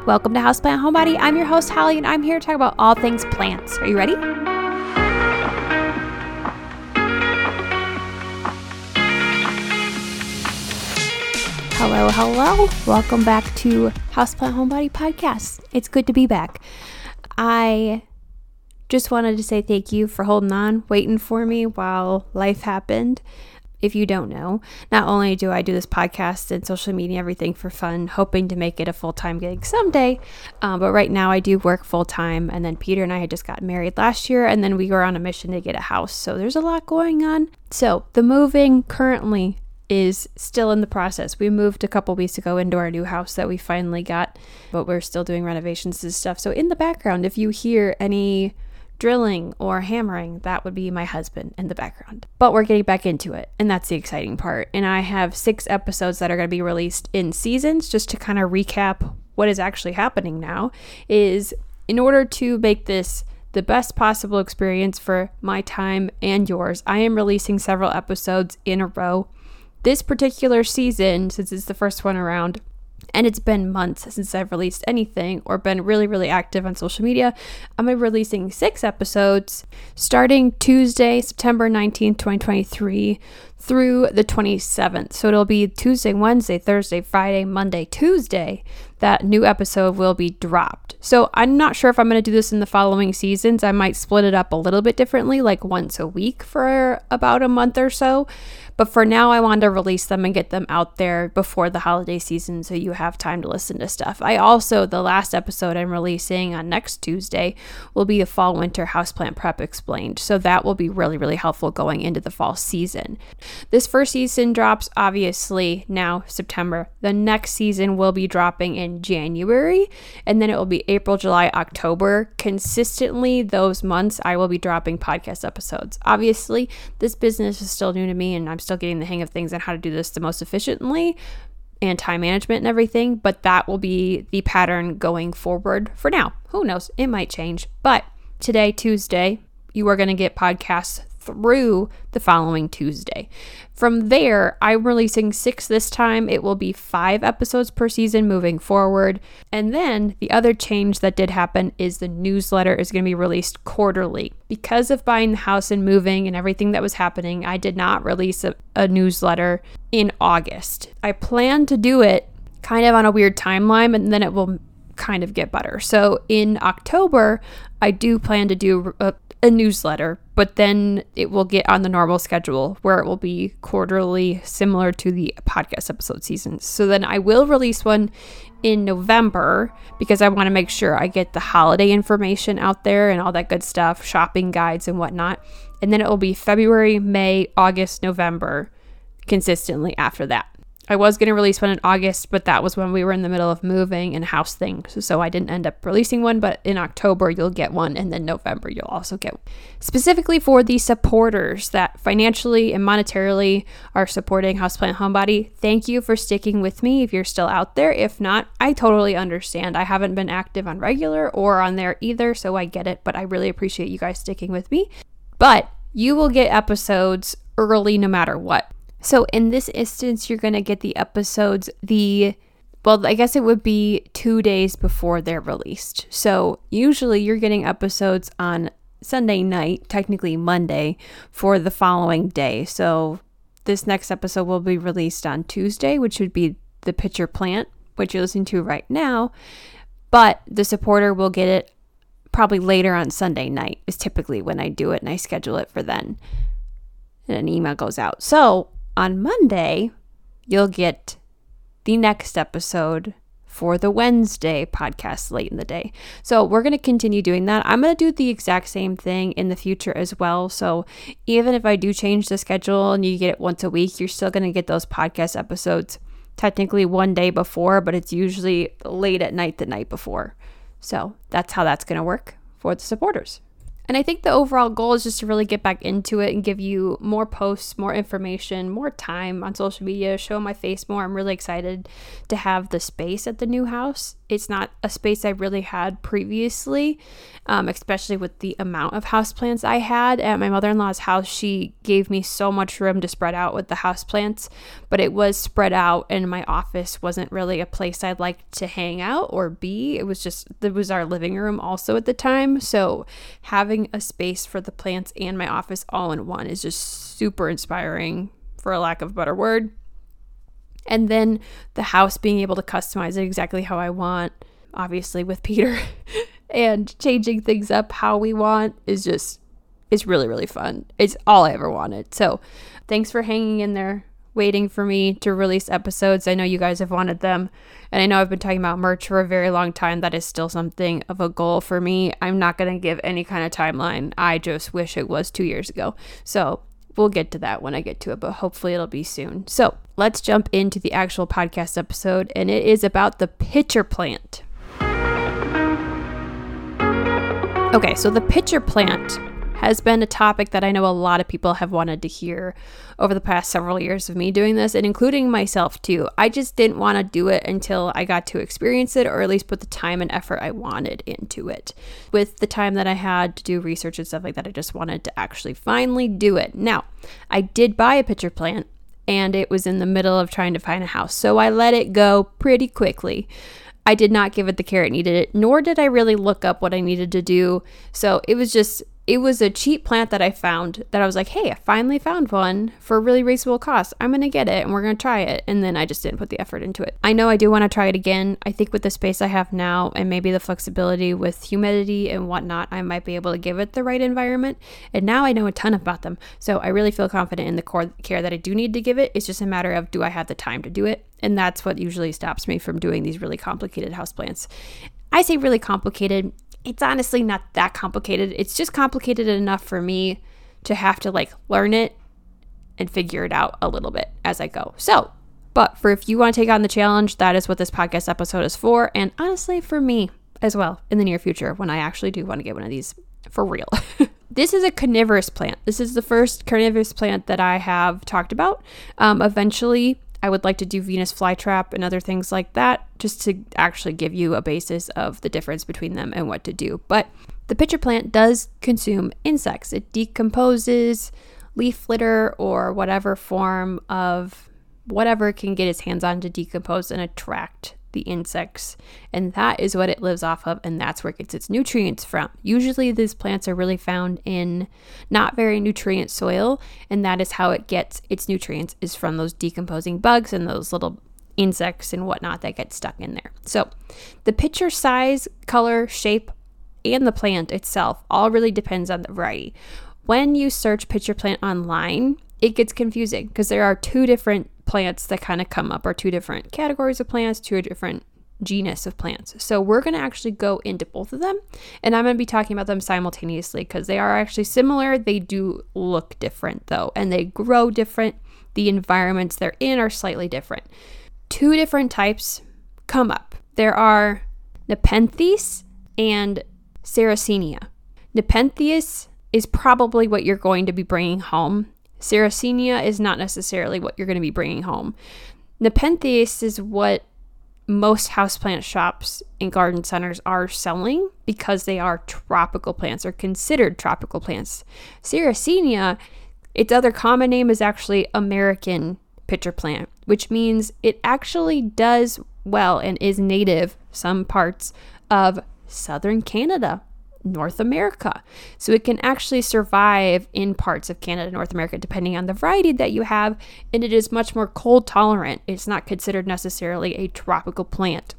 Welcome to Houseplant Homebody. I'm your host, Holly, and I'm here to talk about all things plants. Are you ready? Hello. Welcome back to Houseplant Homebody Podcast. It's good to be back. I just wanted to say thank you for holding on, waiting for me while life happened. If you don't know, not only do I do this podcast and social media, everything for fun, hoping to make it a full-time gig someday, but right now I do work full-time, and then Peter and I had just got married last year, and then we were on a mission to get a house, so there's a lot going on. So the moving currently is still in the process. We moved a couple weeks ago into our new house that we finally got, but we're still doing renovations and stuff. So in the background, if you hear any drilling or hammering, that would be my husband in the background. But we're getting back into it, and that's the exciting part. And I have 6 episodes that are going to be released in seasons. Just to kind of recap what is actually happening now is, in order to make this the best possible experience for my time and yours, I am releasing several episodes in a row. This particular season, since it's the first one around, and it's been months since I've released anything or been really active on social media, I'm going to be releasing 6 episodes starting Tuesday, September 19th, 2023 through the 27th. So it'll be Tuesday, Wednesday, Thursday, Friday, Monday, Tuesday. That new episode will be dropped. So I'm not sure if I'm going to do this in the following seasons. I might split it up a little bit differently, like once a week for about a month or so. But for now, I wanted to release them and get them out there before the holiday season so you have time to listen to stuff. The last episode I'm releasing on next Tuesday will be a fall-winter houseplant prep explained. So that will be really helpful going into the fall season. This first season drops, obviously, now September. The next season will be dropping in January, and then it will be April, July, October. Consistently, those months, I will be dropping podcast episodes. Obviously, this business is still new to me, and I'm still getting the hang of things and how to do this the most efficiently and time management and everything, but that will be the pattern going forward for now. Who knows? It might change. But today, Tuesday, you are going to get podcasts through the following Tuesday. From there, I'm releasing 6 this time. It will be 5 episodes per season moving forward. And then the other change that did happen is the newsletter is going to be released quarterly. Because of buying the house and moving and everything that was happening, I did not release a newsletter in August. I plan to do it kind of on a weird timeline, and then it will kind of get better. So in October, I do plan to do a newsletter, but then it will get on the normal schedule where it will be quarterly, similar to the podcast episode seasons. So then I will release one in November because I want to make sure I get the holiday information out there and all that good stuff, shopping guides and whatnot. And then it will be February, May, August, November consistently after that. I was going to release one in August, but that was when we were in the middle of moving and house things. So I didn't end up releasing one, but in October you'll get one, and then November you'll also get one. Specifically for the supporters that financially and monetarily are supporting Houseplant Homebody, thank you for sticking with me if you're still out there. If not, I totally understand. I haven't been active on regular or on there either, so I get it, but I really appreciate you guys sticking with me. But you will get episodes early no matter what. So in this instance, you're going to get the episodes I guess it would be 2 days before they're released. So usually you're getting episodes on Sunday night, technically Monday, for the following day. So this next episode will be released on Tuesday, which would be the Pitcher Plant, which you're listening to right now. But the supporter will get it probably later on Sunday night is typically when I do it, and I schedule it for then. And an email goes out. So on Monday, you'll get the next episode for the Wednesday podcast late in the day. So we're going to continue doing that. I'm going to do the exact same thing in the future as well. So even if I do change the schedule and you get it once a week, you're still going to get those podcast episodes technically one day before, but it's usually late at night the night before. So that's how that's going to work for the supporters. And I think the overall goal is just to really get back into it and give you more posts, more information, more time on social media, show my face more. I'm really excited to have the space at the new house. It's not a space I really had previously, especially with the amount of houseplants I had. At my mother-in-law's house, she gave me so much room to spread out with the houseplants, but it was spread out, and my office wasn't really a place I'd like to hang out or be. It was our living room also at the time. So having a space for the plants and my office all in one is just super inspiring, for a lack of a better word. And then the house, being able to customize it exactly how I want, obviously with Peter, and changing things up how we want it's really, really fun. It's all I ever wanted. So thanks for hanging in there, waiting for me to release episodes. I know you guys have wanted them. And I know I've been talking about merch for a very long time. That is still something of a goal for me. I'm not going to give any kind of timeline. I just wish it was 2 years ago. So we'll get to that when I get to it, but hopefully it'll be soon. So let's jump into the actual podcast episode, and it is about the pitcher plant. Okay, so the pitcher plant has been a topic that I know a lot of people have wanted to hear over the past several years of me doing this, and including myself too. I just didn't want to do it until I got to experience it, or at least put the time and effort I wanted into it. With the time that I had to do research and stuff like that, I just wanted to actually finally do it. Now, I did buy a pitcher plant, and it was in the middle of trying to find a house, so I let it go pretty quickly. I did not give it the care it needed, nor did I really look up what I needed to do. So it was a cheap plant that I found that I was like, hey, I finally found one for a really reasonable cost. I'm going to get it and we're going to try it. And then I just didn't put the effort into it. I know I do want to try it again. I think with the space I have now and maybe the flexibility with humidity and whatnot, I might be able to give it the right environment. And now I know a ton about them. So I really feel confident in the care that I do need to give it. It's just a matter of, do I have the time to do it? And that's what usually stops me from doing these really complicated houseplants. I say really complicated. It's honestly not that complicated. It's just complicated enough for me to have to learn it and figure it out a little bit as I go. So, but for if you want to take on the challenge, that is what this podcast episode is for. And honestly, for me as well in the near future, when I actually do want to get one of these for real. This is a carnivorous plant. This is the first carnivorous plant that I have talked about. Eventually, I would like to do Venus flytrap and other things like that, just to actually give you a basis of the difference between them and what to do. But the pitcher plant does consume insects. It decomposes leaf litter or whatever form of whatever it can get its hands on to decompose and attract the insects. And that is what it lives off of, and that's where it gets its nutrients from. Usually these plants are really found in not very nutrient soil, and that is how it gets its nutrients, is from those decomposing bugs and those little insects and whatnot that get stuck in there. So the pitcher size, color, shape, and the plant itself all really depends on the variety. When you search pitcher plant online, it gets confusing because there are two different plants that kind of come up, or two different categories of plants, two different genus of plants. So we're going to actually go into both of them, and I'm going to be talking about them simultaneously because they are actually similar. They do look different though, and they grow different. The environments they're in are slightly different. Two different types come up. There are Nepenthes and Sarracenia. Nepenthes is probably what you're going to be bringing home. Sarracenia is not necessarily what you're going to be bringing home. Nepenthes is what most houseplant shops and garden centers are selling because they are tropical plants, or considered tropical plants. Sarracenia, its other common name is actually American pitcher plant, which means it actually does well and is native some parts of southern Canada, North America. So it can actually survive in parts of Canada, North America, depending on the variety that you have, and it is much more cold tolerant. It's not considered necessarily a tropical plant.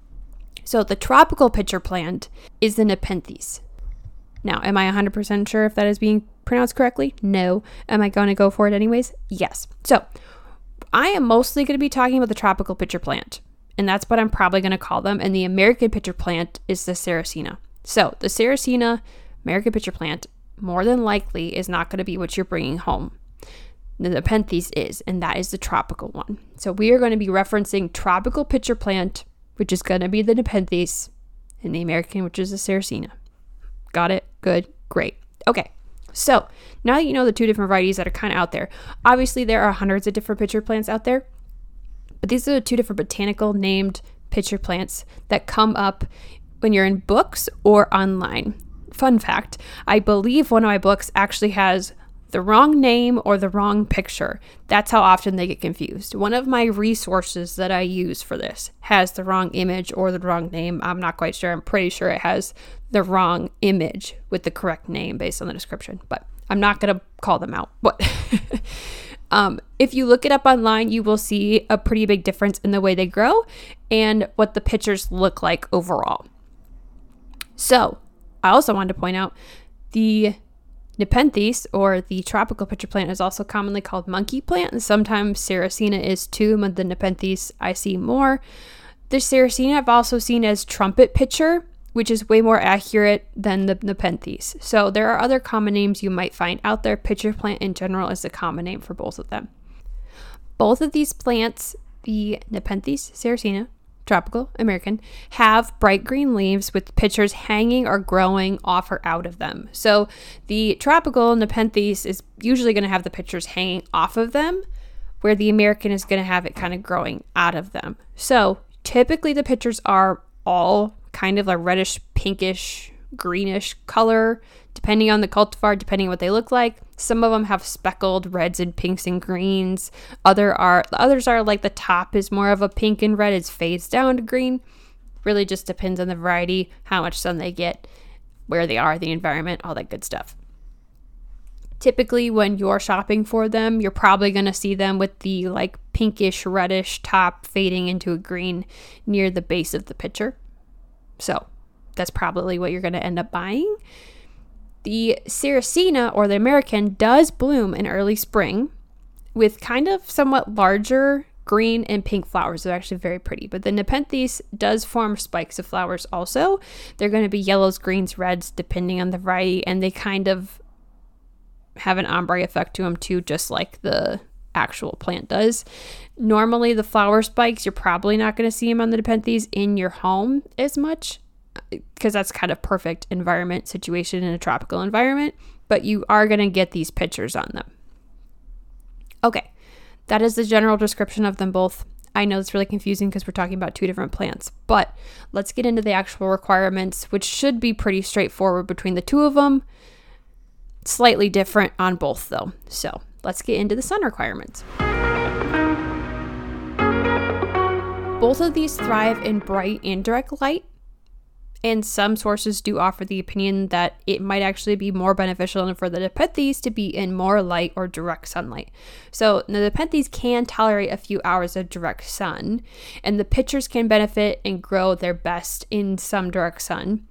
So the tropical pitcher plant is the Nepenthes. Now, am I 100% sure if that is being pronounced correctly? No. Am I going to go for it anyways? Yes. So I am mostly going to be talking about the tropical pitcher plant, and that's what I'm probably going to call them. And the American pitcher plant is the Sarracenia. So the Sarracenia American pitcher plant more than likely is not going to be what you're bringing home. The Nepenthes is, and that is the tropical one. So we are going to be referencing tropical pitcher plant, which is going to be the Nepenthes, and the American, which is the Sarracenia. Got it? Good. Great. Okay, so now that you know the two different varieties that are kind of out there, obviously there are hundreds of different pitcher plants out there, but these are the two different botanical named pitcher plants that come up when you're in books or online. Fun fact, I believe one of my books actually has the wrong name or the wrong picture. That's how often they get confused. One of my resources that I use for this has the wrong image or the wrong name. I'm not quite sure. I'm pretty sure it has the wrong image with the correct name based on the description, but I'm not going to call them out. But if you look it up online, you will see a pretty big difference in the way they grow and what the pictures look like overall. So I also wanted to point out the Nepenthes, or the tropical pitcher plant, is also commonly called monkey plant, and sometimes Sarracenia is too, but the Nepenthes I see more. The Sarracenia I've also seen as trumpet pitcher, which is way more accurate than the Nepenthes. So there are other common names you might find out there. Pitcher plant in general is a common name for both of them. Both of these plants, the Nepenthes, Sarracenia, tropical, American, have bright green leaves with pitchers hanging or growing off or out of them. So the tropical Nepenthes is usually going to have the pitchers hanging off of them, where the American is going to have it kind of growing out of them. So typically the pitchers are all kind of a reddish, pinkish, greenish color, depending on the cultivar, depending on what they look like. Some of them have speckled reds and pinks and greens. Others are like the top is more of a pink and red. It fades down to green. Really just depends on the variety, how much sun they get, where they are, the environment, all that good stuff. Typically, when you're shopping for them, you're probably going to see them with the like pinkish, reddish top fading into a green near the base of the pitcher. So that's probably what you're going to end up buying. The Sarracenia, or the American, does bloom in early spring with kind of somewhat larger green and pink flowers. They're actually very pretty. But the Nepenthes does form spikes of flowers also. They're going to be yellows, greens, reds, depending on the variety, and they kind of have an ombre effect to them too, just like the actual plant does. Normally, the flower spikes, you're probably not going to see them on the Nepenthes in your home as much, because that's kind of perfect environment situation in a tropical environment, but you are going to get these pictures on them. Okay, that is the general description of them both. I know it's really confusing because we're talking about two different plants, but let's get into the actual requirements, which should be pretty straightforward between the two of them. Slightly different on both though. So let's get into the sun requirements. Both of these thrive in bright and direct light, and some sources do offer the opinion that it might actually be more beneficial for the Nepenthes to be in more light or direct sunlight. So the Nepenthes can tolerate a few hours of direct sun, and the pitchers can benefit and grow their best in some direct sun.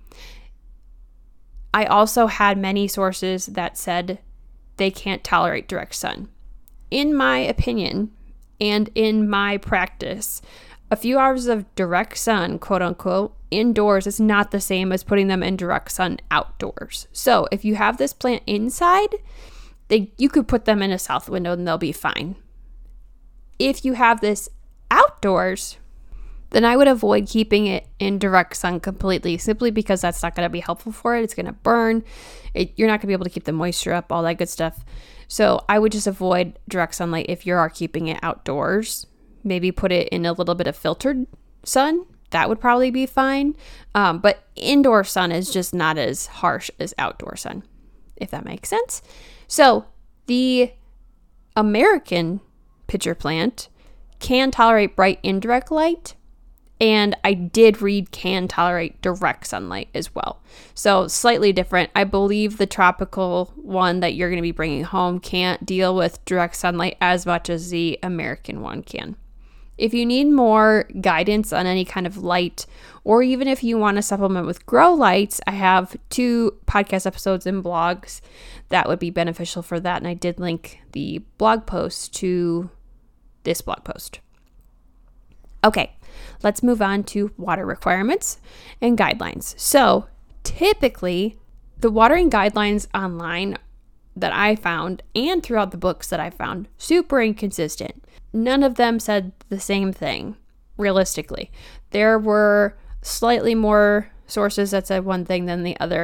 I also had many sources that said they can't tolerate direct sun. In my opinion, and in my practice, a few hours of direct sun, quote unquote, indoors is not the same as putting them in direct sun outdoors. So if you have this plant inside, you could put them in a south window and they'll be fine. If you have this outdoors, then I would avoid keeping it in direct sun completely, simply because that's not going to be helpful for it. It's going to burn. You're not going to be able to keep the moisture up, all that good stuff. So I would just avoid direct sunlight if you are keeping it outdoors. Maybe put it in a little bit of filtered sun. That would probably be fine. But indoor sun is just not as harsh as outdoor sun, if that makes sense. So the American pitcher plant can tolerate bright indirect light. And I did read can tolerate direct sunlight as well. So slightly different. I believe the tropical one that you're going to be bringing home can't deal with direct sunlight as much as the American one can. If you need more guidance on any kind of light, or even if you want to supplement with grow lights, I have 2 podcast episodes and blogs that would be beneficial for that. And I did link the blog post to this blog post. Okay, let's move on to water requirements and guidelines. So typically, the watering guidelines online that I found and throughout the books that I found, super inconsistent. None of them said the same thing, realistically. There were slightly more sources that said one thing than the other,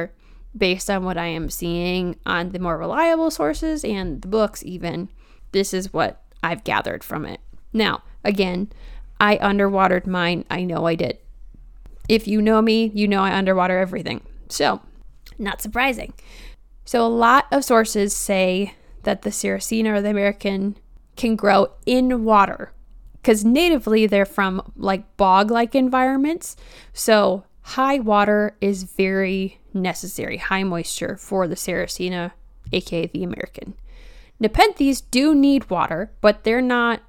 based on what I am seeing on the more reliable sources and the books even, this is what I've gathered from it. Now, again, I underwatered mine. I know I did. If you know me, you know I underwater everything. So, not surprising. So a lot of sources say that the Sarracenia or the American can grow in water because natively they're from like bog-like environments. So high water is very necessary, high moisture for the Sarracenia, aka the American. Nepenthes do need water, but they're not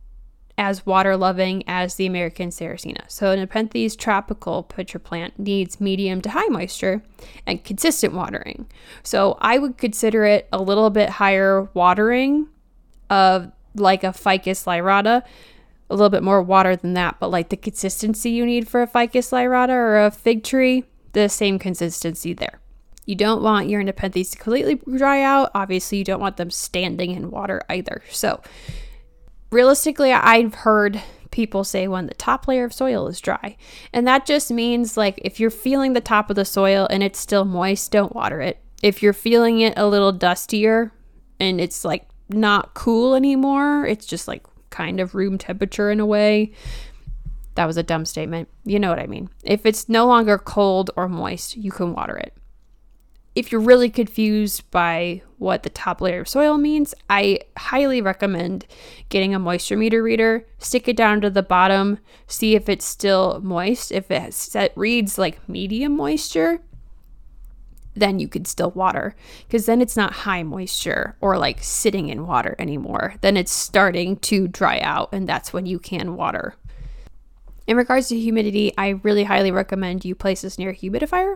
as water loving as the American Sarracenia. So Nepenthes tropical pitcher plant needs medium to high moisture and consistent watering. So I would consider it a little bit higher watering of like a Ficus lyrata, a little bit more water than that, but like the consistency you need for a Ficus lyrata or a fig tree, the same consistency there. You don't want your Nepenthes to completely dry out. Obviously, you don't want them standing in water either. So realistically, I've heard people say when the top layer of soil is dry. And that just means like if you're feeling the top of the soil and it's still moist, don't water it. If you're feeling it a little dustier and it's like not cool anymore, it's just like kind of room temperature in a way. That was a dumb statement. You know what I mean. If it's no longer cold or moist, you can water it. If you're really confused by what the top layer of soil means, I highly recommend getting a moisture meter reader, stick it down to the bottom, see if it's still moist. If it reads like medium moisture, then you could still water, because then it's not high moisture or like sitting in water anymore. Then it's starting to dry out, and that's when you can water. In regards to humidity, I really highly recommend you place this near a humidifier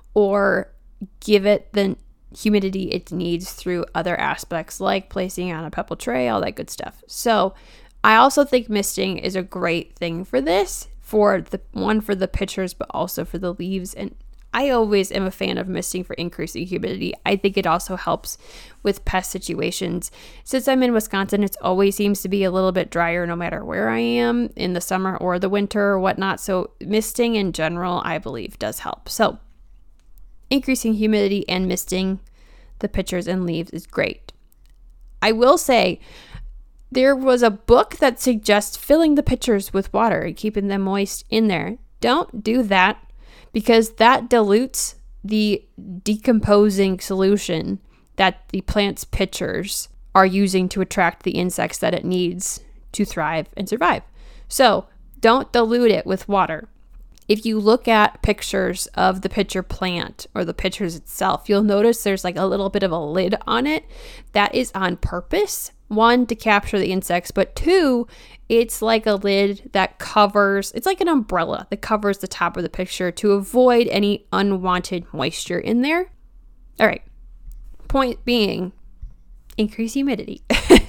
or give it the humidity it needs through other aspects like placing on a pebble tray, all that good stuff. So I also think misting is a great thing for this, for the pitchers, but also for the leaves. And I always am a fan of misting for increasing humidity. I think it also helps with pest situations. Since I'm in Wisconsin, it always seems to be a little bit drier no matter where I am in the summer or the winter or whatnot. So misting in general, I believe, does help. So increasing humidity and misting the pitchers and leaves is great. I will say there was a book that suggests filling the pitchers with water and keeping them moist in there. Don't do that, because that dilutes the decomposing solution that the plant's pitchers are using to attract the insects that it needs to thrive and survive. So don't dilute it with water. If you look at pictures of the pitcher plant or the pitchers itself, you'll notice there's like a little bit of a lid on it. That is on purpose. One, to capture the insects, but two, it's like a lid that covers, it's like an umbrella that covers the top of the picture to avoid any unwanted moisture in there. All right. Point being, increase humidity.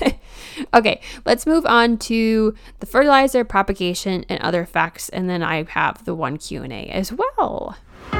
Okay, let's move on to the fertilizer, propagation, and other facts, and then I have the one Q&A as well.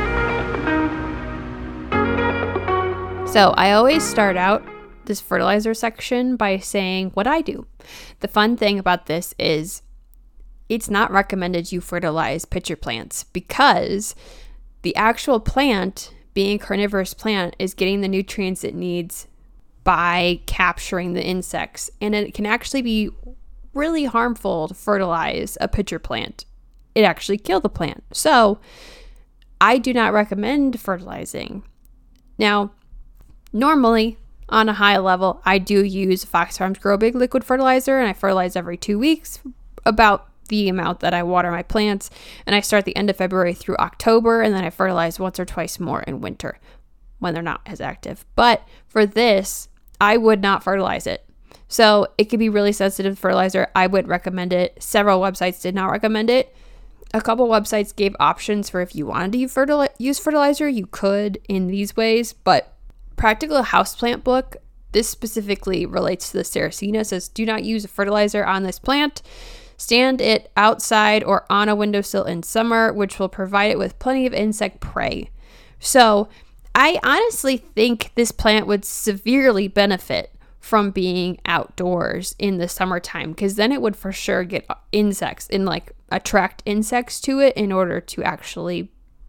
So I always start out this fertilizer section by saying what I do. The fun thing about this is it's not recommended you fertilize pitcher plants, because the actual plant, being a carnivorous plant, is getting the nutrients it needs by capturing the insects, and it can actually be really harmful to fertilize a pitcher plant. It actually kills the plant. So I do not recommend fertilizing. Now, normally on a high level, I do use Fox Farms Grow Big liquid fertilizer, and I fertilize every 2 weeks, about the amount that I water my plants, and I start the end of February through October, and then I fertilize once or twice more in winter when they're not as active. But for this, I would not fertilize it. So it could be really sensitive fertilizer. I would recommend it. Several websites did not recommend it. A couple websites gave options for if you wanted to use fertilizer, you could in these ways. But Practical Houseplant book, this specifically relates to the Sarracenia, says do not use a fertilizer on this plant. Stand it outside or on a windowsill in summer, which will provide it with plenty of insect prey. So I honestly think this plant would severely benefit from being outdoors in the summertime, because then it would for sure get insects and like attract insects to it in order to actually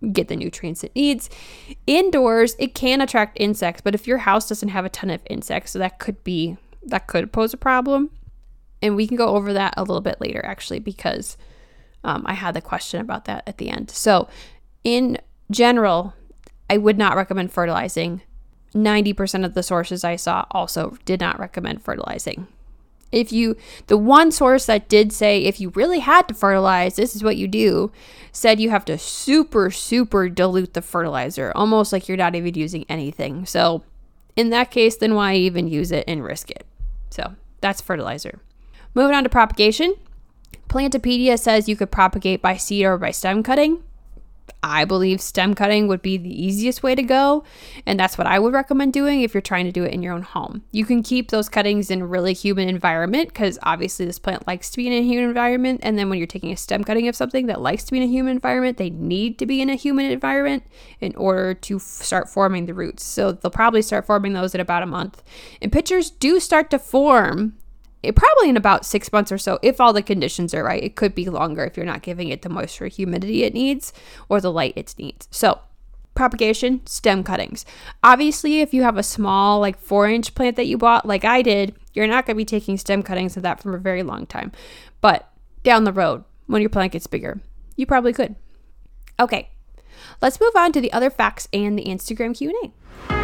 get the nutrients it needs. Indoors, it can attract insects, but if your house doesn't have a ton of insects, so that could pose a problem. And we can go over that a little bit later, actually, because I had the question about that at the end. So in general, I would not recommend fertilizing. 90% of the sources I saw also did not recommend fertilizing. The one source that did say if you really had to fertilize, this is what you do, said you have to super, super dilute the fertilizer, almost like you're not even using anything. So in that case, then why even use it and risk it? So that's fertilizer. Moving on to propagation. Plantopedia says you could propagate by seed or by stem cutting. I believe stem cutting would be the easiest way to go, and that's what I would recommend doing if you're trying to do it in your own home. You can keep those cuttings in a really humid environment because obviously this plant likes to be in a humid environment, and then when you're taking a stem cutting of something that likes to be in a humid environment, they need to be in a humid environment in order to start forming the roots. So they'll probably start forming those in about a month. And pitchers do start to form probably in about 6 months or so, if all the conditions are right. It could be longer if you're not giving it the moisture, humidity it needs, or the light it needs. So propagation, stem cuttings. Obviously, if you have a small, like 4-inch plant that you bought, like I did, you're not going to be taking stem cuttings of that for a very long time. But down the road, when your plant gets bigger, you probably could. Okay, let's move on to the other facts and the Instagram Q&A.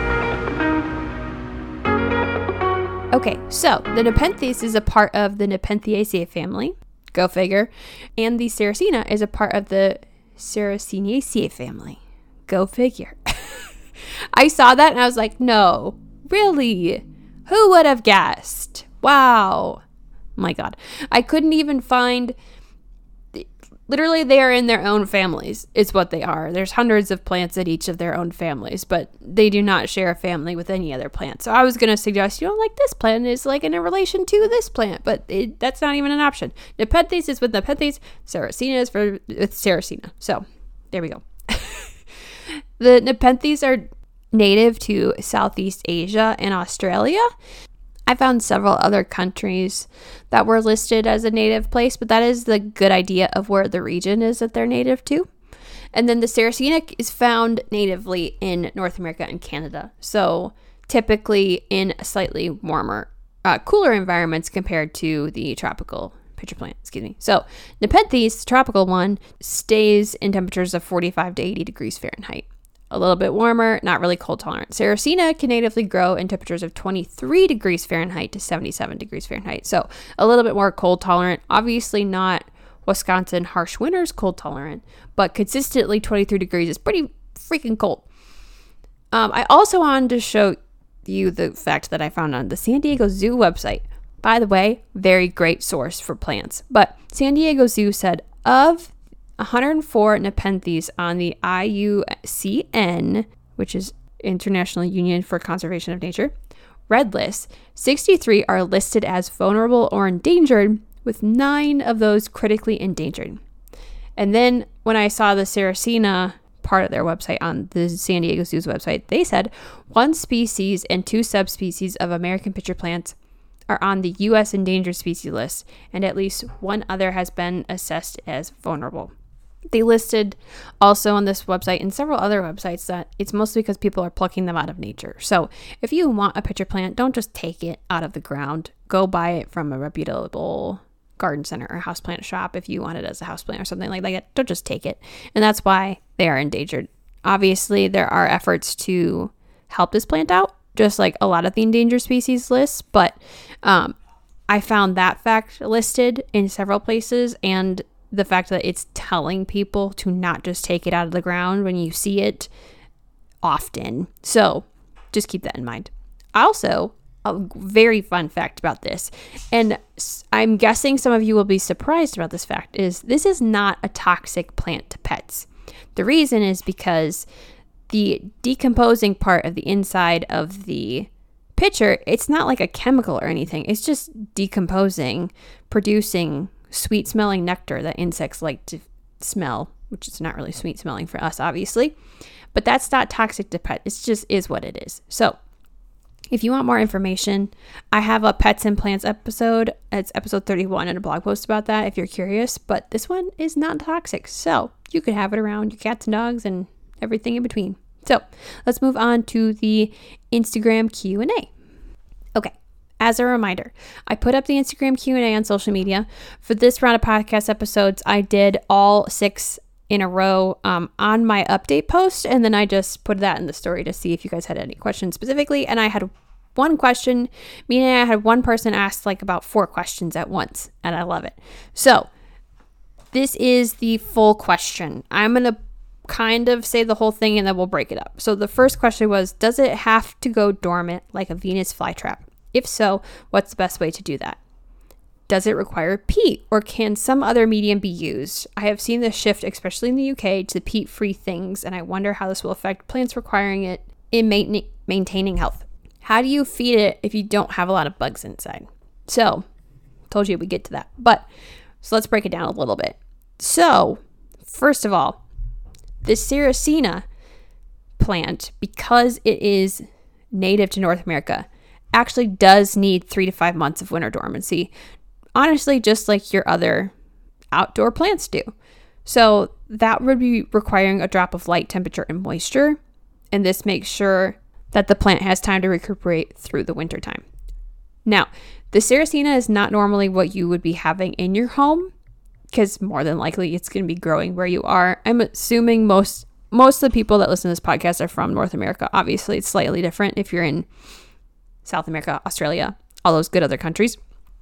Okay, so the Nepenthes is a part of the Nepenthiaceae family. Go figure. And the Sarracenia is a part of the Sarraceniaceae family. Go figure. I saw that and I was like, no, really? Who would have guessed? Wow. My God. I couldn't even find... Literally, they are in their own families, is what they are. There's hundreds of plants in each of their own families, but they do not share a family with any other plant. So I was going to suggest, like this plant is like in a relation to this plant, but that's not even an option. Nepenthes is with Nepenthes, Sarracenia is with Sarracenia. So there we go. The Nepenthes are native to Southeast Asia and Australia. I found several other countries that were listed as a native place, but that is the good idea of where the region is that they're native to. And then the Sarracenia is found natively in North America and Canada. So typically in slightly warmer, cooler environments compared to the tropical pitcher plant, So Nepenthes, tropical one, stays in temperatures of 45 to 80 degrees Fahrenheit. A little bit warmer, not really cold tolerant. Sarracenia can natively grow in temperatures of 23 degrees Fahrenheit to 77 degrees Fahrenheit. So a little bit more cold tolerant. Obviously not Wisconsin harsh winters cold tolerant, but consistently 23 degrees is pretty freaking cold. I also wanted to show you the fact that I found on the San Diego Zoo website. By the way, very great source for plants. But San Diego Zoo said of 104 Nepenthes on the IUCN, which is International Union for Conservation of Nature, red list, 63 are listed as vulnerable or endangered, with 9 of those critically endangered. And then when I saw the Sarracenia part of their website on the San Diego Zoo's website, they said 1 species and 2 subspecies of American pitcher plants are on the U.S. endangered species list, and at least 1 other has been assessed as vulnerable. They listed also on this website and several other websites that it's mostly because people are plucking them out of nature. So if you want a pitcher plant, don't just take it out of the ground. Go buy it from a reputable garden center or houseplant shop if you want it as a houseplant or something like that. Don't just take it. And that's why they are endangered. Obviously, there are efforts to help this plant out, just like a lot of the endangered species lists, but I found that fact listed in several places, and the fact that it's telling people to not just take it out of the ground when you see it often. So just keep that in mind. Also, a very fun fact about this, and I'm guessing some of you will be surprised about this fact, is this is not a toxic plant to pets. The reason is because the decomposing part of the inside of the pitcher, it's not like a chemical or anything. It's just decomposing, producing sweet smelling nectar that insects like to smell, which is not really sweet smelling for us, obviously. But that's not toxic to pet. It just is what it is. So if you want more information, I have a Pets and Plants episode. It's episode 31 and a blog post about that if you're curious. But this one is not toxic. So you could have it around your cats and dogs and everything in between. So let's move on to the Instagram Q&A. Okay. As a reminder, I put up the Instagram Q&A on social media. For this round of podcast episodes, I did all 6 in a row on my update post, and then I just put that in the story to see if you guys had any questions specifically. And I had one question, meaning I had one person ask like about 4 questions at once, and I love it. So this is the full question. I'm going to kind of say the whole thing and then we'll break it up. So the first question was, does it have to go dormant like a Venus flytrap? If so, what's the best way to do that? Does it require peat, or can some other medium be used? I have seen this shift, especially in the UK, to peat-free things, and I wonder how this will affect plants requiring it in maintaining health. How do you feed it if you don't have a lot of bugs inside? So, told you we'd get to that. So let's break it down a little bit. So, first of all, this Sarracenia plant, because it is native to North America, actually does need 3 to 5 months of winter dormancy. Honestly, just like your other outdoor plants do. So that would be requiring a drop of light, temperature, and moisture. And this makes sure that the plant has time to recuperate through the winter time. Now, the Sarracenia is not normally what you would be having in your home, because more than likely it's going to be growing where you are. I'm assuming most of the people that listen to this podcast are from North America. Obviously, it's slightly different if you're in South America, Australia, all those good other countries.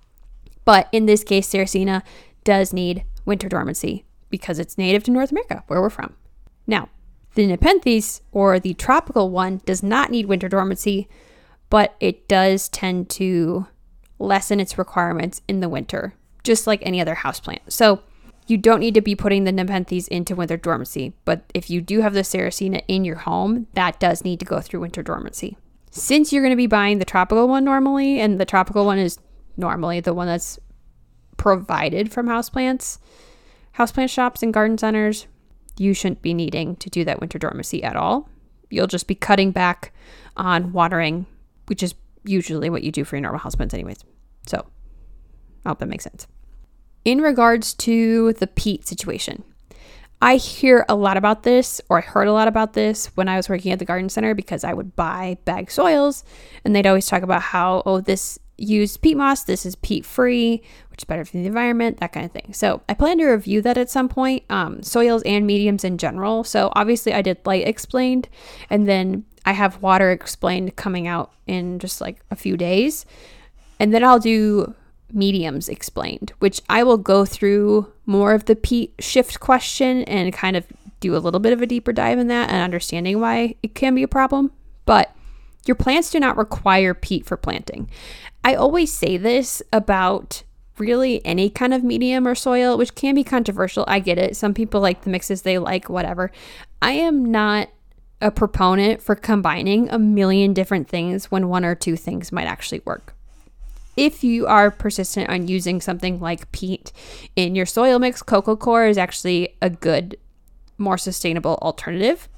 But in this case, Sarracenia does need winter dormancy because it's native to North America, where we're from. Now, the Nepenthes, or the tropical one, does not need winter dormancy, but it does tend to lessen its requirements in the winter, just like any other houseplant. So you don't need to be putting the Nepenthes into winter dormancy, but if you do have the Sarracenia in your home, that does need to go through winter dormancy. Since you're going to be buying the tropical one normally, and the tropical one is normally the one that's provided from houseplants shops and garden centers, you shouldn't be needing to do that winter dormancy at all. You'll just be cutting back on watering, which is usually what you do for your normal houseplants anyways. So I hope that makes sense. In regards to the peat situation, I hear a lot about this, or I heard a lot about this when I was working at the garden center, because I would buy bagged soils and they'd always talk about how, this used peat moss, this is peat free, which is better for the environment, that kind of thing. So I plan to review that at some point, soils and mediums in general. So obviously I did light explained, and then I have water explained coming out in just like a few days. And then I'll do mediums explained, which I will go through more of the peat shift question and kind of do a little bit of a deeper dive in that and understanding why it can be a problem. But your plants do not require peat for planting. I always say this about really any kind of medium or soil, which can be controversial. I get it. Some people like the mixes they like, whatever. I am not a proponent for combining a million different things when 1 or 2 things might actually work. If you are persistent on using something like peat in your soil mix, Coco Coir is actually a good, more sustainable alternative.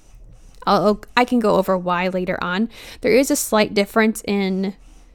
I can go over why later on. There is a slight difference in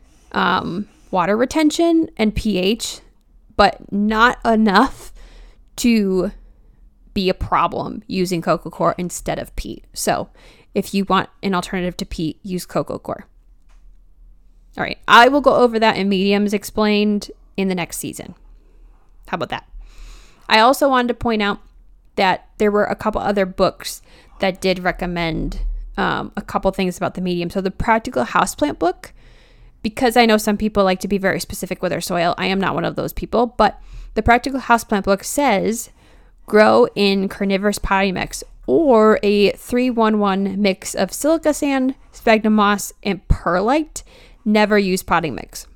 water retention and pH, but not enough to be a problem using Coco Coir instead of peat. So if you want an alternative to peat, use Coco Coir. All right, I will go over that in mediums explained in the next season. How about that? I also wanted to point out that there were a couple other books that did recommend a couple things about the medium. So the Practical Houseplant book, because I know some people like to be very specific with their soil. I am not one of those people, but the Practical Houseplant book says grow in carnivorous potting mix, or a 3-1-1 mix of silica sand, sphagnum moss, and perlite. Never use potting mix.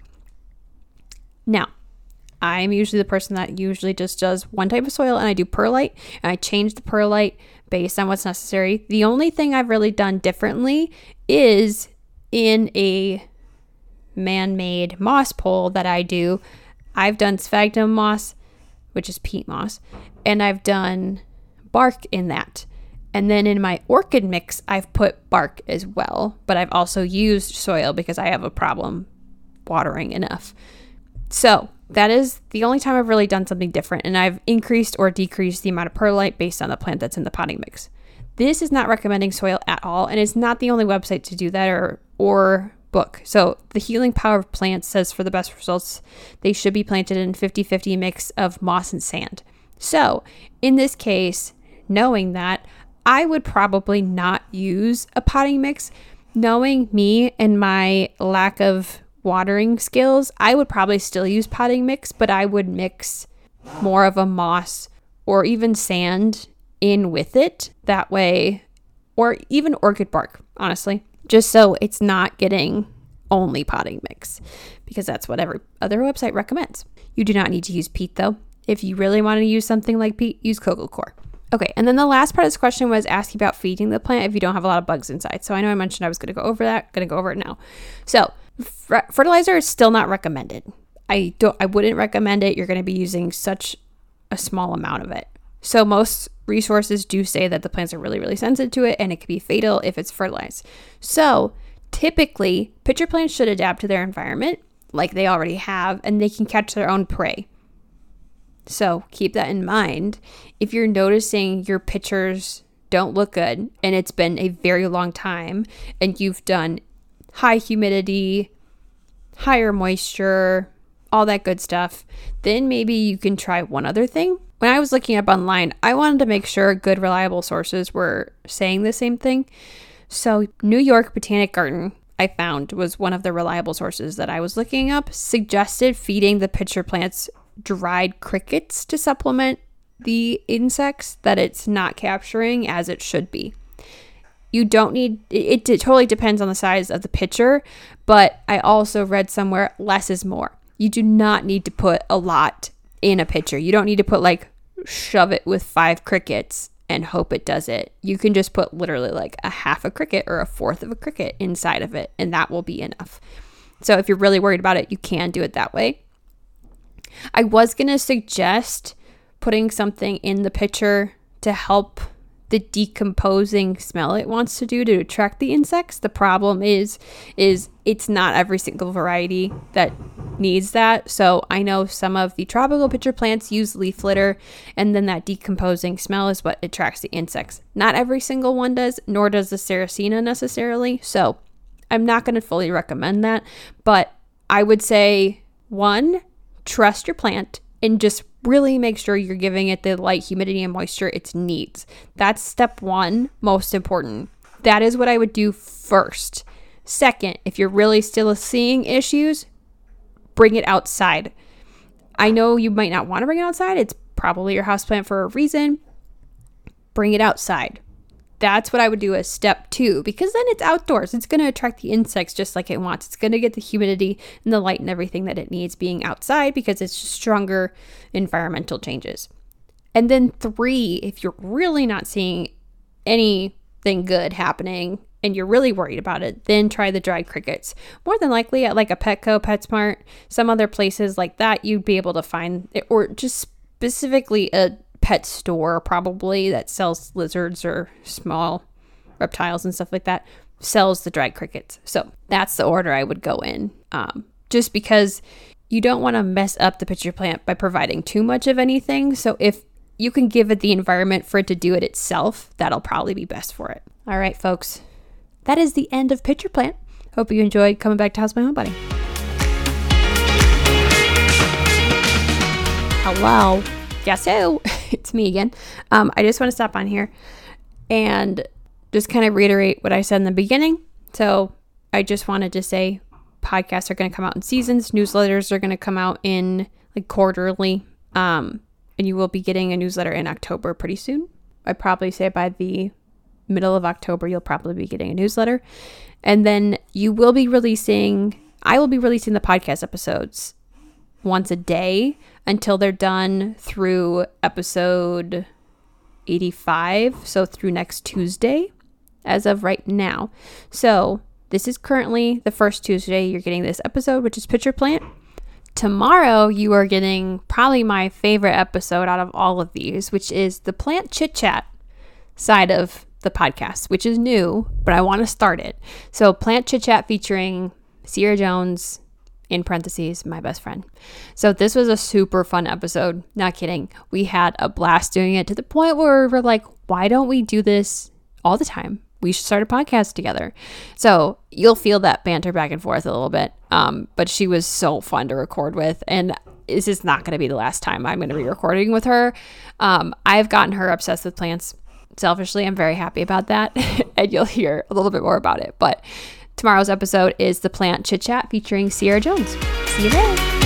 Now, I'm usually the person that usually just does one type of soil, and I do perlite, and I change the perlite based on what's necessary. The only thing I've really done differently is in a man-made moss pole that I do. I've done sphagnum moss, which is peat moss, and I've done bark in that. And then in my orchid mix, I've put bark as well, but I've also used soil because I have a problem watering enough. So that is the only time I've really done something different, and I've increased or decreased the amount of perlite based on the plant that's in the potting mix. This is not recommending soil at all, and it's not the only website to do that or book. So the Healing Power of Plants says for the best results, they should be planted in 50-50 mix of moss and sand. So in this case, knowing that, I would probably not use a potting mix. Knowing me and my lack of watering skills, I would probably still use potting mix, but I would mix more of a moss or even sand in with it that way, or even orchid bark, honestly, just so it's not getting only potting mix, because that's what every other website recommends. You do not need to use peat though. If you really want to use something like peat, use coco coir. Okay, and then the last part of this question was asking about feeding the plant if you don't have a lot of bugs inside. So I know I mentioned I was going to go over that, going to go over it now. So fertilizer is still not recommended. I wouldn't recommend it. You're going to be using such a small amount of it. So most resources do say that the plants are really, really sensitive to it, and it can be fatal if it's fertilized. So typically, pitcher plants should adapt to their environment like they already have, and they can catch their own prey. So keep that in mind. If you're noticing your pitchers don't look good, and it's been a very long time, and you've done high humidity, higher moisture, all that good stuff, then maybe you can try one other thing. When I was looking up online, I wanted to make sure good, reliable sources were saying the same thing. So New York Botanic Garden, I found, was one of the reliable sources that I was looking up, suggested feeding the pitcher plants dried crickets to supplement the insects that it's not capturing as it should be. You don't need, it totally depends on the size of the pitcher, but I also read somewhere less is more. You do not need to put a lot in a pitcher. You don't need to shove it with 5 crickets and hope it does it. You can just put literally like a half a cricket or a fourth of a cricket inside of it, and that will be enough. So if you're really worried about it, you can do it that way. I was going to suggest putting something in the pitcher to help the decomposing smell it wants to do to attract the insects. The problem is it's not every single variety that needs that. So I know some of the tropical pitcher plants use leaf litter, and then that decomposing smell is what attracts the insects. Not every single one does, nor does the Sarracenia necessarily. So I'm not going to fully recommend that, but I would say, 1, trust your plant and just really make sure you're giving it the light, humidity, and moisture it needs. That's step 1, most important. That is what I would do first. Second, if you're really still seeing issues, bring it outside. I know you might not want to bring it outside. It's probably your houseplant for a reason. Bring it outside. That's what I would do as step 2, because then it's outdoors. It's going to attract the insects just like it wants. It's going to get the humidity and the light and everything that it needs being outside, because it's stronger environmental changes. And then 3, if you're really not seeing anything good happening and you're really worried about it, then try the dried crickets. More than likely at like a Petco, PetSmart, some other places like that, you'd be able to find it, or just specifically a pet store probably that sells lizards or small reptiles and stuff like that, sells the dried crickets. So that's the order I would go in, just because you don't want to mess up the pitcher plant by providing too much of anything. So if you can give it the environment for it to do it itself, that'll probably be best for it. All right, folks, that is the end of pitcher plant. Hope you enjoyed coming back to House My Homebody. Hello. Yes, so it's me again. I just want to stop on here and just kind of reiterate what I said in the beginning. So I just wanted to say podcasts are going to come out in seasons. Newsletters are going to come out in like quarterly. And you will be getting a newsletter in October pretty soon. I'd probably say by the middle of October, you'll probably be getting a newsletter. And then I will be releasing the podcast episodes once a day until they're done through episode 85. So through next Tuesday as of right now. So this is currently the first Tuesday you're getting this episode, which is Pitcher Plant. Tomorrow you are getting probably my favorite episode out of all of these, which is the plant chit chat side of the podcast, which is new, but I want to start it. So plant chit chat featuring Sierra Jones in parentheses, my best friend. So this was a super fun episode. Not kidding. We had a blast doing it to the point where we were like, why don't we do this all the time? We should start a podcast together. So you'll feel that banter back and forth a little bit. But she was so fun to record with. And this is not going to be the last time I'm going to be recording with her. I've gotten her obsessed with plants. Selfishly, I'm very happy about that. And you'll hear a little bit more about it. But tomorrow's episode is the Plant Chit Chat featuring Sierra Jones. See you there.